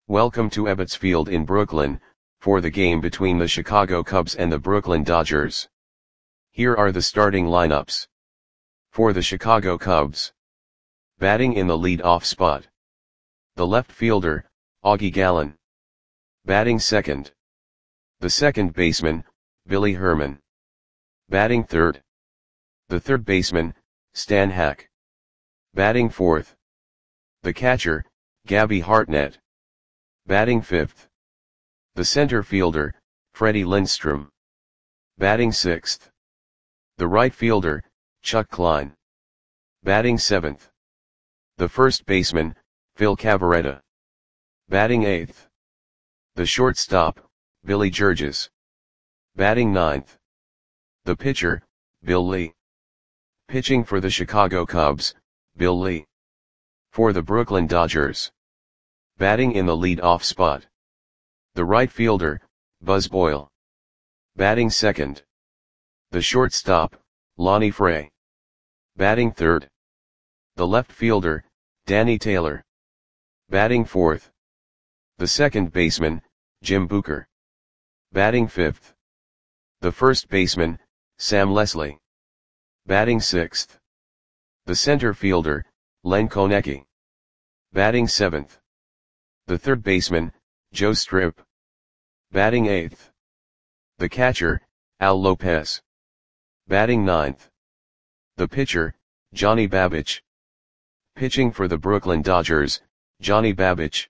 Welcome to Ebbets Field in Brooklyn, for the game between the Chicago Cubs and the Brooklyn Dodgers. Here are the starting lineups. For the Chicago Cubs. Batting in the lead-off spot. The left fielder, Augie Gallen. Batting second. The second baseman, Billy Herman. Batting third. The third baseman, Stan Hack. Batting fourth. The catcher, Gabby Hartnett. Batting fifth. The center fielder, Freddie Lindstrom. Batting sixth. The right fielder, Chuck Klein. Batting seventh. The first baseman, Phil Cavarretta. Batting eighth. The shortstop, Billy Georges. Batting ninth. The pitcher, Bill Lee. Pitching for the Chicago Cubs, Bill Lee. For the Brooklyn Dodgers. Batting in the lead-off spot. The right fielder, Buzz Boyle. Batting second. The shortstop, Lonnie Fray. Batting third. The left fielder, Danny Taylor. Batting fourth. The second baseman, Jim Booker. Batting fifth. The first baseman, Sam Leslie. Batting sixth. The center fielder, Len Konecki. Batting seventh. The third baseman, Joe Strip. Batting eighth. The catcher, Al Lopez. Batting ninth. The pitcher, Johnny Babich. Pitching for the Brooklyn Dodgers, Johnny Babich.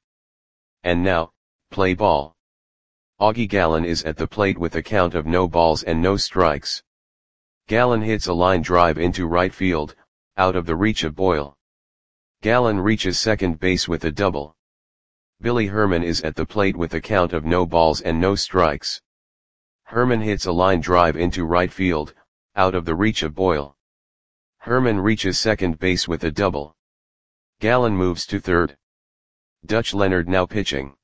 And now, play ball. Augie Gallen is at the plate with a count of no balls and no strikes. Gallen hits a line drive into right field, out of the reach of Boyle. Gallen reaches second base with a double. Billy Herman is at the plate with a count of no balls and no strikes. Herman hits a line drive into right field, out of the reach of Boyle. Herman reaches second base with a double. Gallen moves to third. Dutch Leonard now pitching.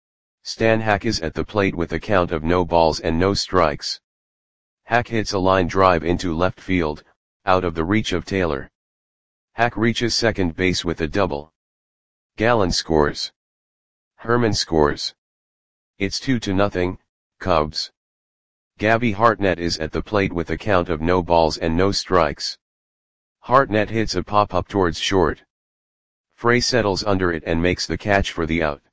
Stan Hack is at the plate with a count of no balls and no strikes. Hack hits a line drive into left field, out of the reach of Taylor. Hack reaches second base with a double. Gallen scores. Herman scores. It's 2-0, Cubs. Gabby Hartnett is at the plate with a count of no balls and no strikes. Hartnett hits a pop-up towards short. Fray settles under it and makes the catch for the out.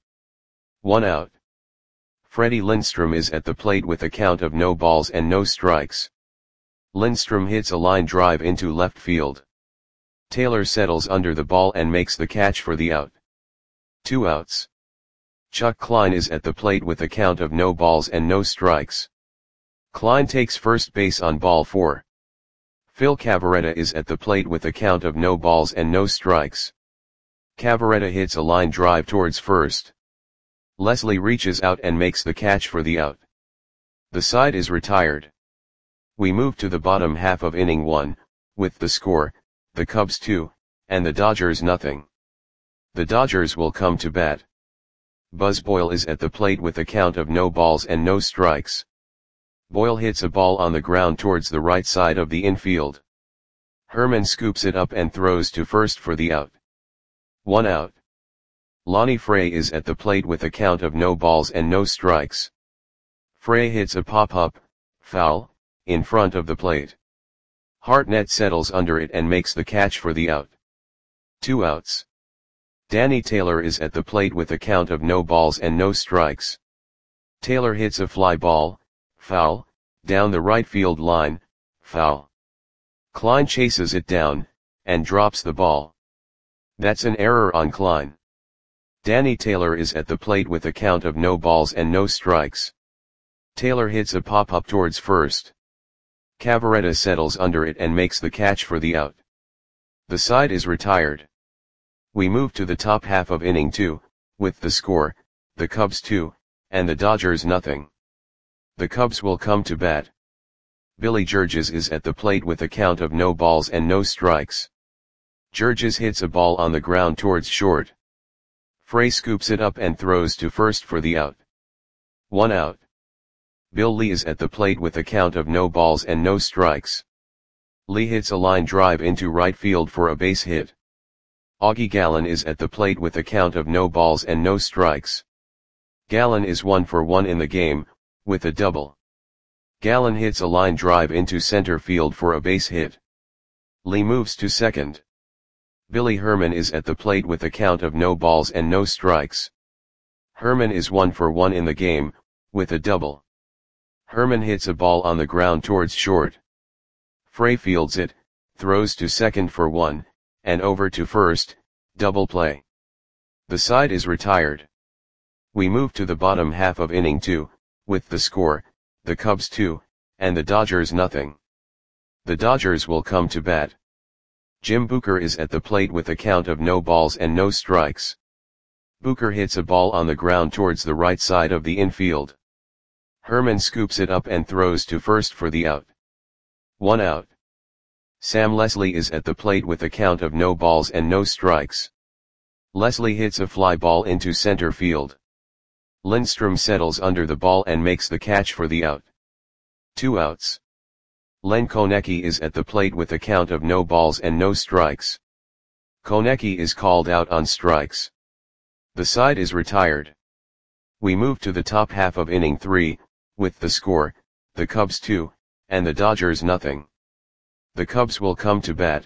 1 out. Freddie Lindstrom is at the plate with a count of no balls and no strikes. Lindstrom hits a line drive into left field. Taylor settles under the ball and makes the catch for the out. 2 outs. Chuck Klein is at the plate with a count of no balls and no strikes. Klein takes first base on ball 4. Phil Cavarretta is at the plate with a count of no balls and no strikes. Cavarretta hits a line drive towards first. Leslie reaches out and makes the catch for the out. The side is retired. We move to the bottom half of inning 1, with the score, the Cubs 2, and the Dodgers 0. The Dodgers will come to bat. Buzz Boyle is at the plate with a count of no balls and no strikes. Boyle hits a ball on the ground towards the right side of the infield. Herman scoops it up and throws to first for the out. 1 out. Lonnie Fray is at the plate with a count of no balls and no strikes. Fray hits a pop-up, foul, in front of the plate. Hartnett settles under it and makes the catch for the out. 2 outs. Danny Taylor is at the plate with a count of no balls and no strikes. Taylor hits a fly ball, foul, down the right field line, foul. Klein chases it down, and drops the ball. That's an error on Klein. Danny Taylor is at the plate with a count of no balls and no strikes. Taylor hits a pop-up towards first. Cavarretta settles under it and makes the catch for the out. The side is retired. We move to the top half of inning 2, with the score, the Cubs 2, and the Dodgers 0. The Cubs will come to bat. Billy Georges is at the plate with a count of no balls and no strikes. Georges hits a ball on the ground towards short. Fray scoops it up and throws to first for the out. 1 out. Bill Lee is at the plate with a count of no balls and no strikes. Lee hits a line drive into right field for a base hit. Augie Gallen is at the plate with a count of no balls and no strikes. Gallen is 1 for 1 in the game, with a double. Gallen hits a line drive into center field for a base hit. Lee moves to second. Billy Herman is at the plate with a count of no balls and no strikes. Herman is 1 for 1 in the game, with a double. Herman hits a ball on the ground towards short. Frey fields it, throws to second for 1, and over to first, double play. The side is retired. We move to the bottom half of inning 2, with the score, the Cubs 2, and the Dodgers nothing. The Dodgers will come to bat. Jim Booker is at the plate with a count of no balls and no strikes. Booker hits a ball on the ground towards the right side of the infield. Herman scoops it up and throws to first for the out. 1 out. Sam Leslie is at the plate with a count of no balls and no strikes. Leslie hits a fly ball into center field. Lindstrom settles under the ball and makes the catch for the out. 2 outs. Len Konecki is at the plate with a count of no balls and no strikes. Konecki is called out on strikes. The side is retired. We move to the top half of inning 3, with the score, the Cubs 2, and the Dodgers nothing. The Cubs will come to bat.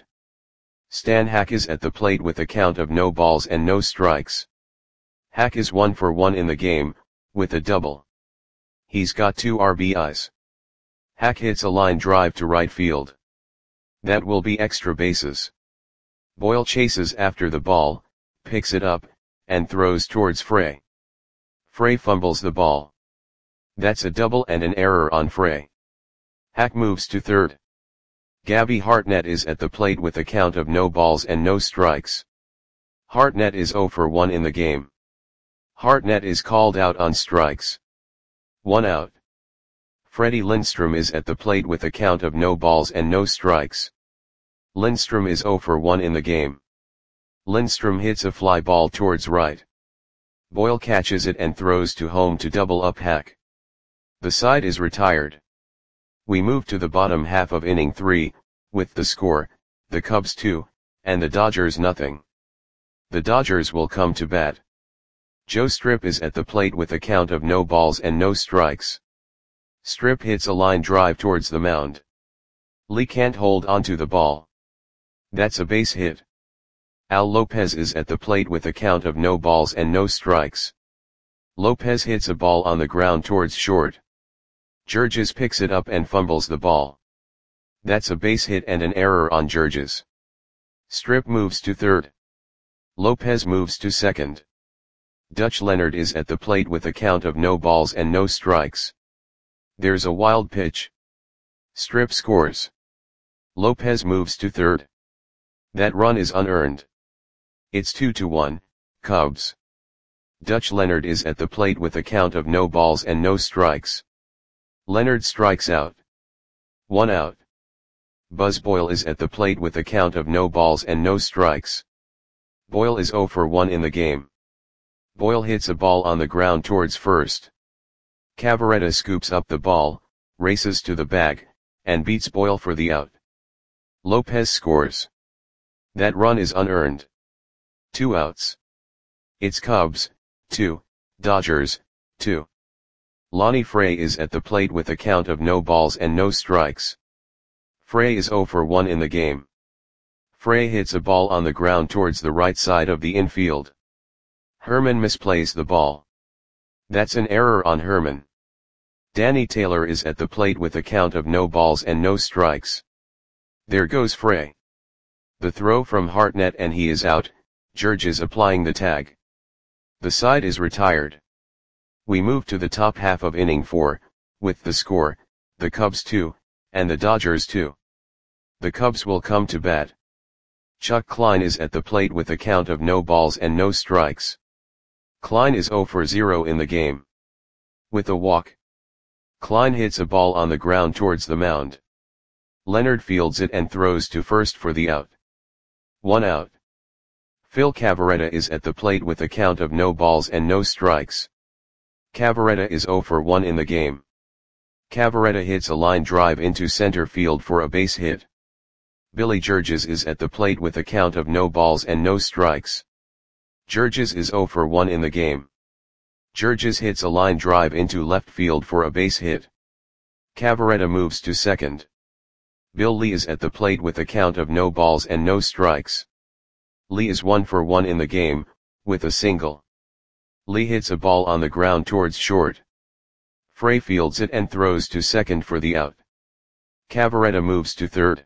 Stan Hack is at the plate with a count of no balls and no strikes. Hack is 1 for 1 in the game, with a double. He's got 2 RBIs. Hack hits a line drive to right field. That will be extra bases. Boyle chases after the ball, picks it up, and throws towards Frey. Frey fumbles the ball. That's a double and an error on Frey. Hack moves to third. Gabby Hartnett is at the plate with a count of no balls and no strikes. Hartnett is 0 for 1 in the game. Hartnett is called out on strikes. 1 out. Freddie Lindstrom is at the plate with a count of no balls and no strikes. Lindstrom is 0 for 1 in the game. Lindstrom hits a fly ball towards right. Boyle catches it and throws to home to double up Hack. The side is retired. We move to the bottom half of inning 3, with the score, the Cubs 2, and the Dodgers nothing. The Dodgers will come to bat. Joe Strip is at the plate with a count of no balls and no strikes. Strip hits a line drive towards the mound. Lee can't hold onto the ball. That's a base hit. Al Lopez is at the plate with a count of no balls and no strikes. Lopez hits a ball on the ground towards short. Georges picks it up and fumbles the ball. That's a base hit and an error on Georges. Strip moves to third. Lopez moves to second. Dutch Leonard is at the plate with a count of no balls and no strikes. There's a wild pitch. Strip scores. Lopez moves to third. That run is unearned. It's 2-1, Cubs. Dutch Leonard is at the plate with a count of no balls and no strikes. Leonard strikes out. 1 out. Buzz Boyle is at the plate with a count of no balls and no strikes. Boyle is 0 for 1 in the game. Boyle hits a ball on the ground towards first. Cavaretta scoops up the ball, races to the bag, and beats Boyle for the out. Lopez scores. That run is unearned. 2 outs. It's Cubs, 2, Dodgers, 2. Lonnie Frey is at the plate with a count of no balls and no strikes. Frey is 0 for 1 in the game. Frey hits a ball on the ground towards the right side of the infield. Herman misplays the ball. That's an error on Herman. Danny Taylor is at the plate with a count of no balls and no strikes. There goes Frey. The throw from Hartnett and he is out, Georges applying the tag. The side is retired. We move to the top half of inning 4, with the score, the Cubs 2, and the Dodgers 2. The Cubs will come to bat. Chuck Klein is at the plate with a count of no balls and no strikes. Klein is 0 for 0 in the game. With a walk. Klein hits a ball on the ground towards the mound. Leonard fields it and throws to first for the out. 1 out. Phil Cavaretta is at the plate with a count of no balls and no strikes. Cavaretta is 0 for 1 in the game. Cavaretta hits a line drive into center field for a base hit. Billy Georges is at the plate with a count of no balls and no strikes. Georges is 0 for 1 in the game. Georges hits a line drive into left field for a base hit. Cavarretta moves to second. Bill Lee is at the plate with a count of no balls and no strikes. Lee is 1 for 1 in the game, with a single. Lee hits a ball on the ground towards short. Frey fields it and throws to second for the out. Cavarretta moves to third.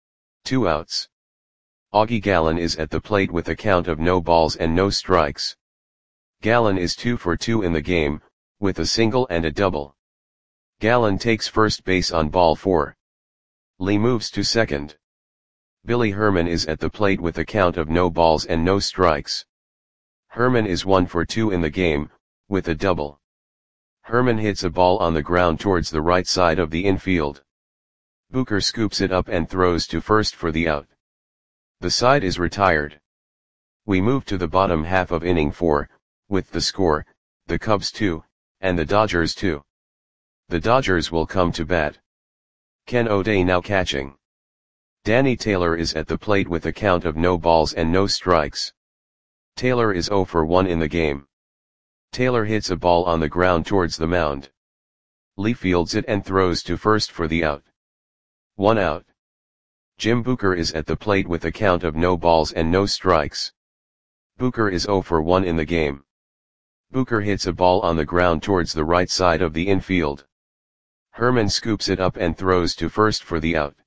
2 outs. Augie Gallen is at the plate with a count of no balls and no strikes. Gallen is 2 for 2 in the game, with a single and a double. Gallen takes first base on ball 4. Lee moves to second. Billy Herman is at the plate with a count of no balls and no strikes. Herman is 1 for 2 in the game, with a double. Herman hits a ball on the ground towards the right side of the infield. Booker scoops it up and throws to first for the out. The side is retired. We move to the bottom half of inning 4, with the score, the Cubs 2, and the Dodgers 2. The Dodgers will come to bat. Ken O'Day now catching. Danny Taylor is at the plate with a count of no balls and no strikes. Taylor is 0 for 1 in the game. Taylor hits a ball on the ground towards the mound. Lee fields it and throws to first for the out. 1 out. Jim Booker is at the plate with a count of no balls and no strikes. Booker is 0 for 1 in the game. Booker hits a ball on the ground towards the right side of the infield. Herman scoops it up and throws to first for the out.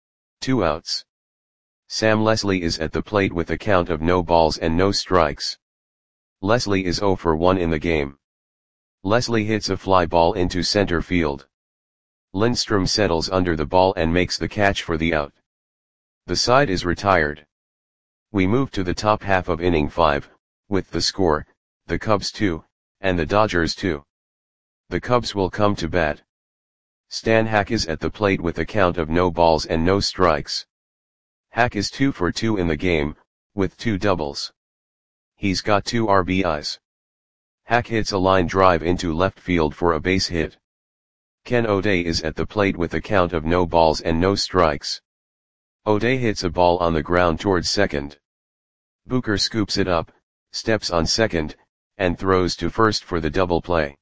2 outs. Sam Leslie is at the plate with a count of no balls and no strikes. Leslie is 0 for 1 in the game. Leslie hits a fly ball into center field. Lindstrom settles under the ball and makes the catch for the out. The side is retired. We move to the top half of inning 5, with the score, the Cubs 2, and the Dodgers 2. The Cubs will come to bat. Stan Hack is at the plate with a count of no balls and no strikes. Hack is 2 for 2 in the game, with 2 doubles. He's got 2 RBIs. Hack hits a line drive into left field for a base hit. Ken O'Day is at the plate with a count of no balls and no strikes. O'Day hits a ball on the ground towards second. Booker scoops it up, steps on second, and throws to first for the double play.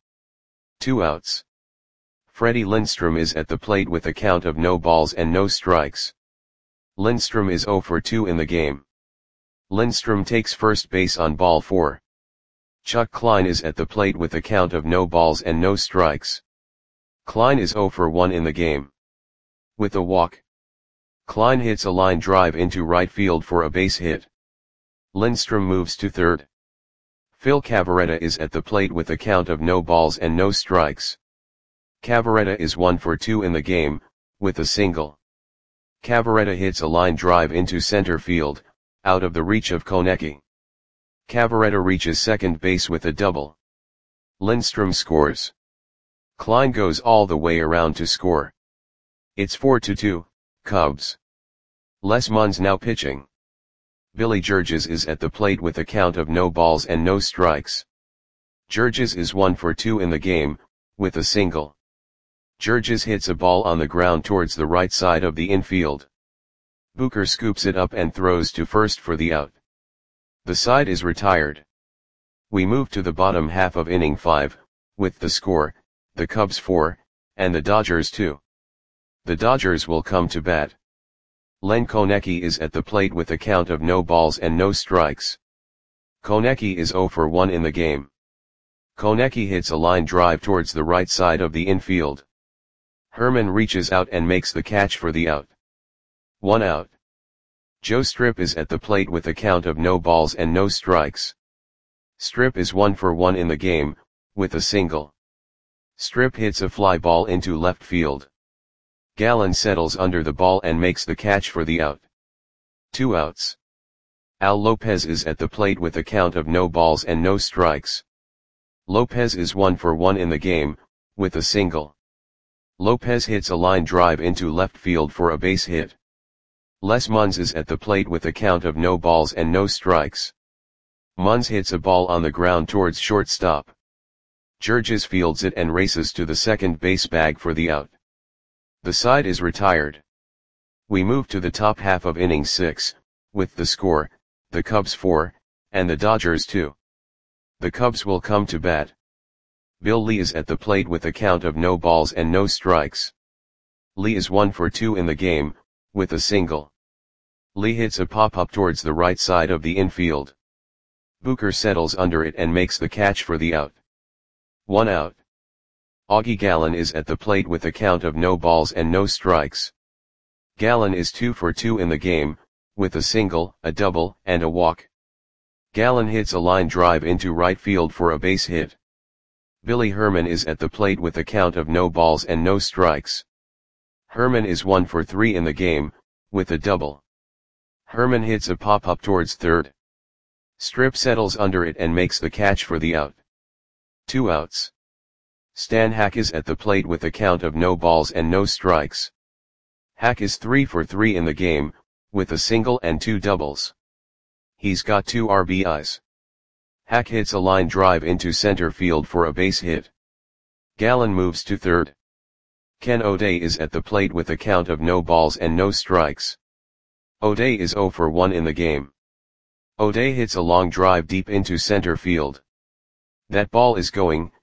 2 outs. Freddie Lindstrom is at the plate with a count of no balls and no strikes. Lindstrom is 0 for 2 in the game. Lindstrom takes first base on ball 4. Chuck Klein is at the plate with a count of no balls and no strikes. Klein is 0 for 1 in the game. With a walk. Klein hits a line drive into right field for a base hit. Lindstrom moves to third. Phil Cavarretta is at the plate with a count of no balls and no strikes. Cavarretta is 1 for 2 in the game, with a single. Cavarretta hits a line drive into center field, out of the reach of Konecki. Cavarretta reaches second base with a double. Lindstrom scores. Klein goes all the way around to score. It's 4-2, Cubs. Les Munns now pitching. Billy Georges is at the plate with a count of no balls and no strikes. Georges is 1 for 2 in the game, with a single. Georges hits a ball on the ground towards the right side of the infield. Booker scoops it up and throws to first for the out. The side is retired. We move to the bottom half of inning 5, with the score, the Cubs 4, and the Dodgers 2. The Dodgers will come to bat. Len Konecki is at the plate with a count of no balls and no strikes. Konecki is 0 for 1 in the game. Konecki hits a line drive towards the right side of the infield. Herman reaches out and makes the catch for the out. 1 out. Joe Strip is at the plate with a count of no balls and no strikes. Strip is 1 for 1 in the game, with a single. Strip hits a fly ball into left field. Gallen settles under the ball and makes the catch for the out. 2 outs. Al Lopez is at the plate with a count of no balls and no strikes. Lopez is 1 for 1 in the game, with a single. Lopez hits a line drive into left field for a base hit. Les Munns is at the plate with a count of no balls and no strikes. Munns hits a ball on the ground towards shortstop. Georges fields it and races to the second base bag for the out. The side is retired. We move to the top half of inning 6, with the score, the Cubs 4, and the Dodgers 2. The Cubs will come to bat. Bill Lee is at the plate with a count of no balls and no strikes. Lee is 1 for 2 in the game, with a single. Lee hits a pop-up towards the right side of the infield. Booker settles under it and makes the catch for the out. 1 out. Augie Gallen is at the plate with a count of no balls and no strikes. Gallen is 2 for 2 in the game, with a single, a double, and a walk. Gallen hits a line drive into right field for a base hit. Billy Herman is at the plate with a count of no balls and no strikes. Herman is 1 for 3 in the game, with a double. Herman hits a pop-up towards third. Strip settles under it and makes the catch for the out. 2 outs. Stan Hack is at the plate with a count of no balls and no strikes. Hack is 3 for 3 in the game, with a single and 2 doubles. He's got 2 RBIs. Hack hits a line drive into center field for a base hit. Gallen moves to third. Ken O'Day is at the plate with a count of no balls and no strikes. O'Day is 0 for 1 in the game. O'Day hits a long drive deep into center field. That ball is gone.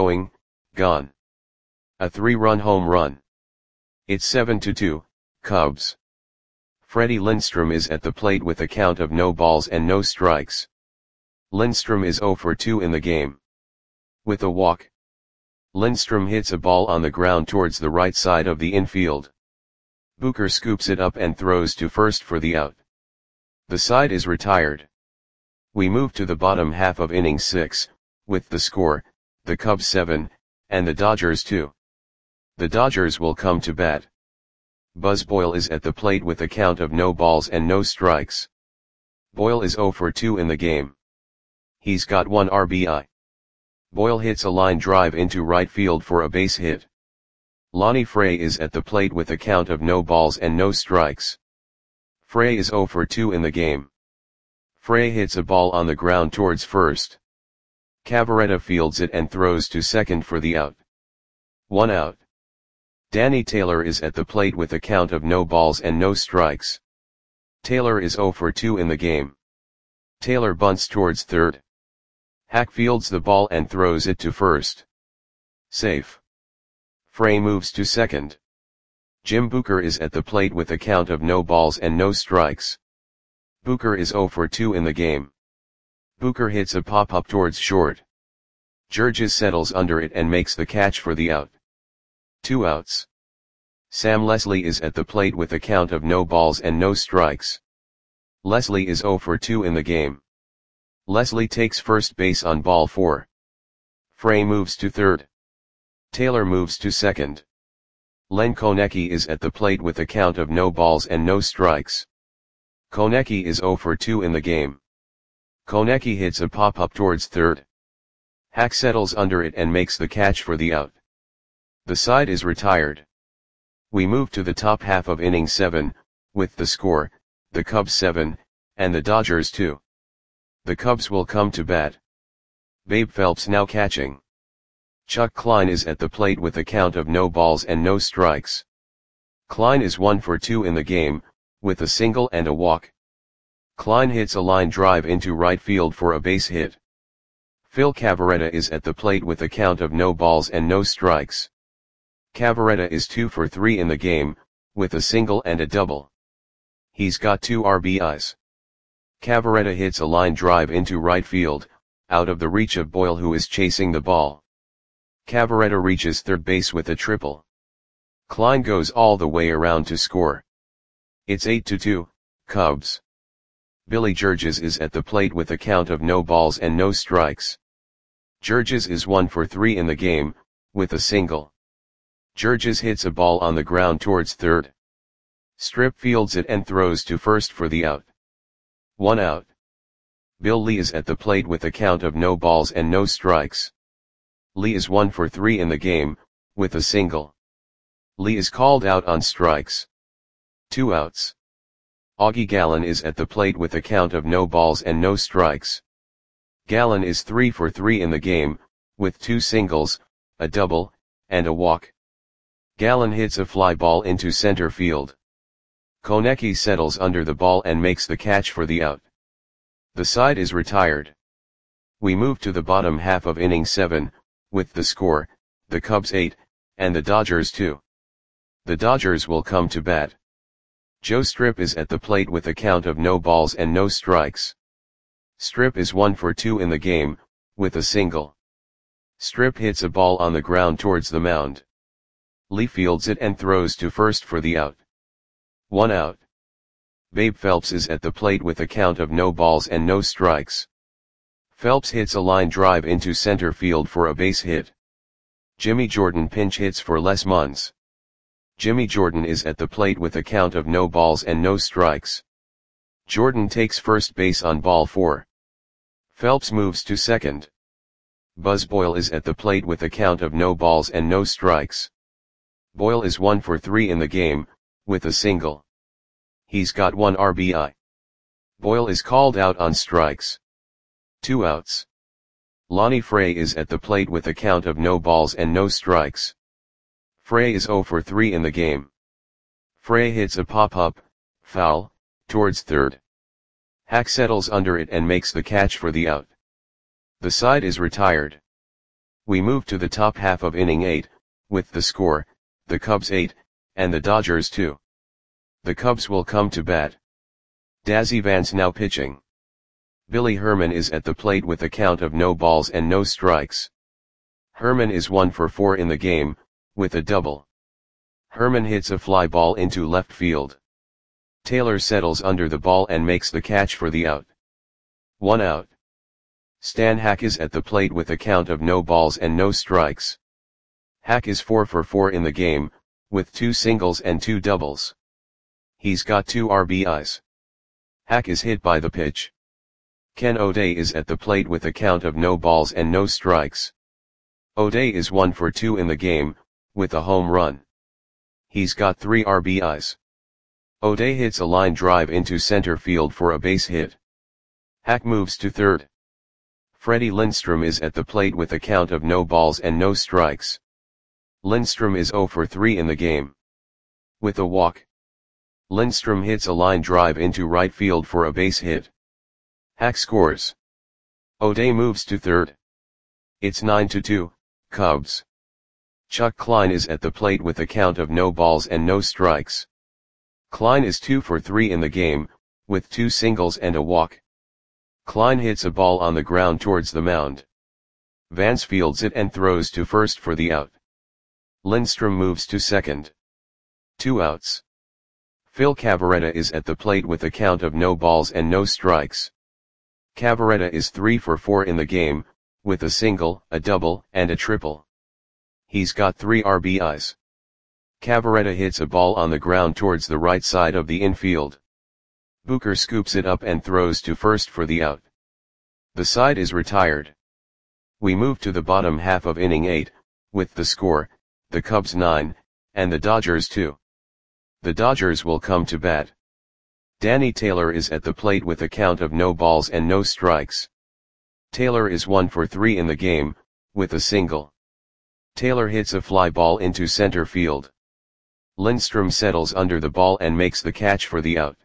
A 3-run home run. It's 7-2, Cubs. Freddie Lindstrom is at the plate with a count of no balls and no strikes. Lindstrom is 0 for 2 in the game. With a walk. Lindstrom hits a ball on the ground towards the right side of the infield. Booker scoops it up and throws to first for the out. The side is retired. We move to the bottom half of inning 6, with the score, the Cubs 7, and the Dodgers 2. The Dodgers will come to bat. Buzz Boyle is at the plate with a count of no balls and no strikes. Boyle is 0 for 2 in the game. He's got 1 RBI. Boyle hits a line drive into right field for a base hit. Lonnie Frey is at the plate with a count of no balls and no strikes. Frey is 0 for 2 in the game. Frey hits a ball on the ground towards first. Cavaretta fields it and throws to second for the out. 1 out. Danny Taylor is at the plate with a count of no balls and no strikes. Taylor is 0 for 2 in the game. Taylor bunts towards third. Hack fields the ball and throws it to first. Safe. Frey moves to second. Jim Booker is at the plate with a count of no balls and no strikes. Booker is 0 for 2 in the game. Booker hits a pop-up towards short. Georges settles under it and makes the catch for the out. 2 outs. Sam Leslie is at the plate with a count of no balls and no strikes. Leslie is 0 for 2 in the game. Leslie takes first base on ball 4. Frey moves to third. Taylor moves to second. Len Konecki is at the plate with a count of no balls and no strikes. Konecki is 0 for 2 in the game. Konecki hits a pop-up towards third. Hack settles under it and makes the catch for the out. The side is retired. We move to the top half of inning 7, with the score, the Cubs 7, and the Dodgers 2. The Cubs will come to bat. Babe Phelps now catching. Chuck Klein is at the plate with a count of no balls and no strikes. Klein is 1 for 2 in the game, with a single and a walk. Klein hits a line drive into right field for a base hit. Phil Cavaretta is at the plate with a count of no balls and no strikes. Cavaretta is 2 for 3 in the game, with a single and a double. He's got 2 RBIs. Cavaretta hits a line drive into right field, out of the reach of Boyle who is chasing the ball. Cavaretta reaches third base with a triple. Klein goes all the way around to score. It's 8-2, Cubs. Billy Georges is at the plate with a count of no balls and no strikes. Georges is 1 for 3 in the game, with a single. Georges hits a ball on the ground towards third. Strip fields it and throws to first for the out. 1 out. Bill Lee is at the plate with a count of no balls and no strikes. Lee is 1 for 3 in the game, with a single. Lee is called out on strikes. 2 outs. Augie Gallen is at the plate with a count of no balls and no strikes. Gallen is 3 for 3 in the game, with 2 singles, a double, and a walk. Gallen hits a fly ball into center field. Konecki settles under the ball and makes the catch for the out. The side is retired. We move to the bottom half of inning 7, with the score, the Cubs 8, and the Dodgers 2. The Dodgers will come to bat. Joe Strip is at the plate with a count of no balls and no strikes. Strip is 1 for 2 in the game, with a single. Strip hits a ball on the ground towards the mound. Lee fields it and throws to first for the out. 1 out. Babe Phelps is at the plate with a count of no balls and no strikes. Phelps hits a line drive into center field for a base hit. Jimmy Jordan pinch hits for Les Munns. Jimmy Jordan is at the plate with a count of no balls and no strikes. Jordan takes first base on ball 4. Phelps moves to second. Buzz Boyle is at the plate with a count of no balls and no strikes. Boyle is 1 for 3 in the game, with a single. He's got 1 RBI. Boyle is called out on strikes. 2 outs. Lonnie Frey is at the plate with a count of no balls and no strikes. Frey is 0 for 3 in the game. Frey hits a pop-up, foul, towards third. Hack settles under it and makes the catch for the out. The side is retired. We move to the top half of inning 8, with the score, the Cubs 8, and the Dodgers 2. The Cubs will come to bat. Dazzy Vance now pitching. Billy Herman is at the plate with a count of no balls and no strikes. Herman is 1 for 4 in the game, with a double. Herman hits a fly ball into left field. Taylor settles under the ball and makes the catch for the out. 1 out. Stan Hack is at the plate with a count of no balls and no strikes. Hack is 4 for 4 in the game, with 2 singles and 2 doubles. He's got 2 RBIs. Hack is hit by the pitch. Ken O'Day is at the plate with a count of no balls and no strikes. O'Day is 1 for 2 in the game, with a home run. He's got 3 RBIs. O'Day hits a line drive into center field for a base hit. Hack moves to third. Freddie Lindstrom is at the plate with a count of no balls and no strikes. Lindstrom is 0 for 3 in the game. With a walk. Lindstrom hits a line drive into right field for a base hit. Hack scores. O'Day moves to third. It's 9-2, Cubs. Chuck Klein is at the plate with a count of no balls and no strikes. Klein is 2 for 3 in the game, with 2 singles and a walk. Klein hits a ball on the ground towards the mound. Vance fields it and throws to first for the out. Lindstrom moves to second. 2 outs. Phil Cavarretta is at the plate with a count of no balls and no strikes. Cavarretta is 3 for 4 in the game, with a single, a double, and a triple. He's got 3 RBIs. Cavarretta hits a ball on the ground towards the right side of the infield. Booker scoops it up and throws to first for the out. The side is retired. We move to the bottom half of inning 8, with the score, the Cubs 9, and the Dodgers 2. The Dodgers will come to bat. Danny Taylor is at the plate with a count of no balls and no strikes. Taylor is 1 for 3 in the game, with a single. Taylor hits a fly ball into center field. Lindstrom settles under the ball and makes the catch for the out.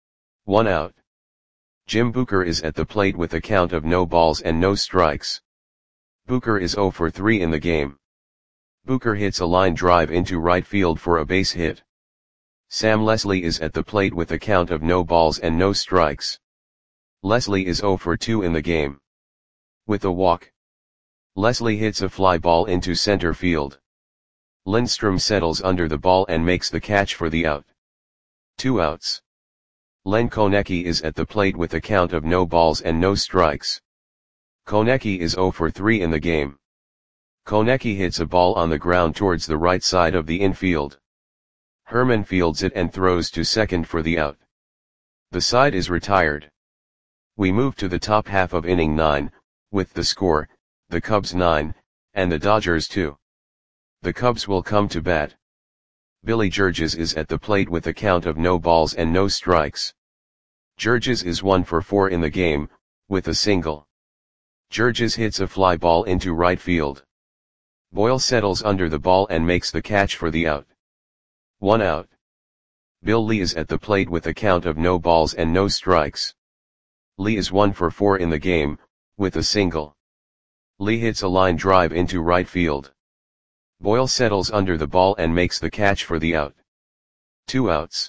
1 out. Jim Booker is at the plate with a count of no balls and no strikes. Booker is 0 for 3 in the game. Booker hits a line drive into right field for a base hit. Sam Leslie is at the plate with a count of no balls and no strikes. Leslie is 0 for 2 in the game. With a walk. Leslie hits a fly ball into center field. Lindstrom settles under the ball and makes the catch for the out. 2 outs. Len Konecki is at the plate with a count of no balls and no strikes. Konecki is 0 for 3 in the game. Konecki hits a ball on the ground towards the right side of the infield. Herman fields it and throws to second for the out. The side is retired. We move to the top half of inning 9, with the score, the Cubs 9, and the Dodgers 2. The Cubs will come to bat. Billy Georges is at the plate with a count of no balls and no strikes. Georges is 1 for 4 in the game, with a single. Georges hits a fly ball into right field. Boyle settles under the ball and makes the catch for the out. 1 out. Bill Lee is at the plate with a count of no balls and no strikes. Lee is 1 for 4 in the game, with a single. Lee hits a line drive into right field. Boyle settles under the ball and makes the catch for the out. 2 outs.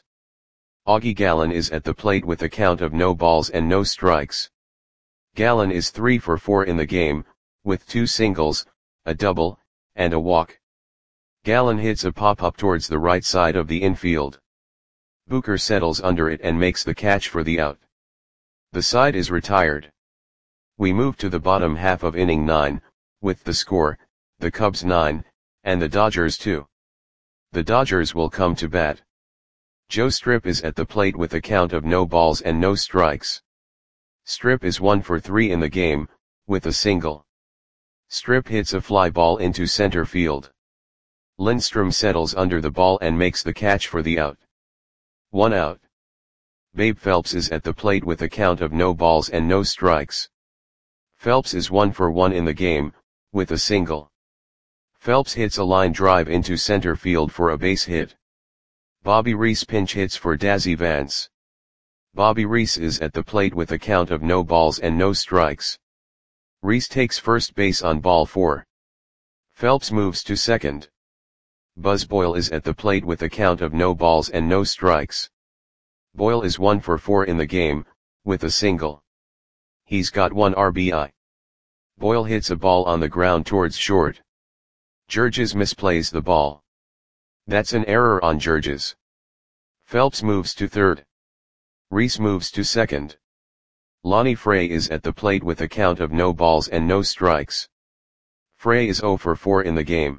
Augie Gallen is at the plate with a count of no balls and no strikes. Gallen is 3 for 4 in the game, with 2 singles, a double, and a walk. Gallen hits a pop-up towards the right side of the infield. Booker settles under it and makes the catch for the out. The side is retired. We move to the bottom half of inning 9, with the score, the Cubs 9, and the Dodgers 2. The Dodgers will come to bat. Joe Strip is at the plate with a count of no balls and no strikes. Strip is 1 for 3 in the game, with a single. Strip hits a fly ball into center field. Lindstrom settles under the ball and makes the catch for the out. 1 out. Babe Phelps is at the plate with a count of no balls and no strikes. Phelps is 1 for 1 in the game, with a single. Phelps hits a line drive into center field for a base hit. Bobby Reese pinch hits for Dazzy Vance. Bobby Reese is at the plate with a count of no balls and no strikes. Reese takes first base on ball 4. Phelps moves to second. Buzz Boyle is at the plate with a count of no balls and no strikes. Boyle is 1 for 4 in the game, with a single. He's got 1 RBI. Boyle hits a ball on the ground towards short. Georges misplays the ball. That's an error on Georges. Phelps moves to third. Reese moves to second. Lonnie Frey is at the plate with a count of no balls and no strikes. Frey is 0 for 4 in the game.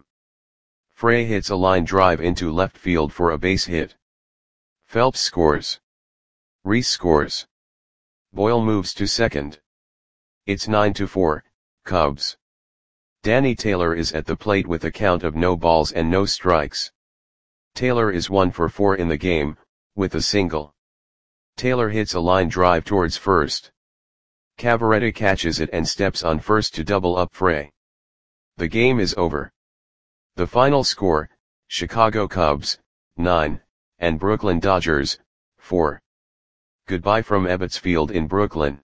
Frey hits a line drive into left field for a base hit. Phelps scores. Reese scores. Boyle moves to second. It's 9-4, Cubs. Danny Taylor is at the plate with a count of no balls and no strikes. Taylor is 1 for 4 in the game, with a single. Taylor hits a line drive towards first. Cavarretta catches it and steps on first to double up Frey. The game is over. The final score, Chicago Cubs, 9, and Brooklyn Dodgers, 4. Goodbye from Ebbets Field in Brooklyn.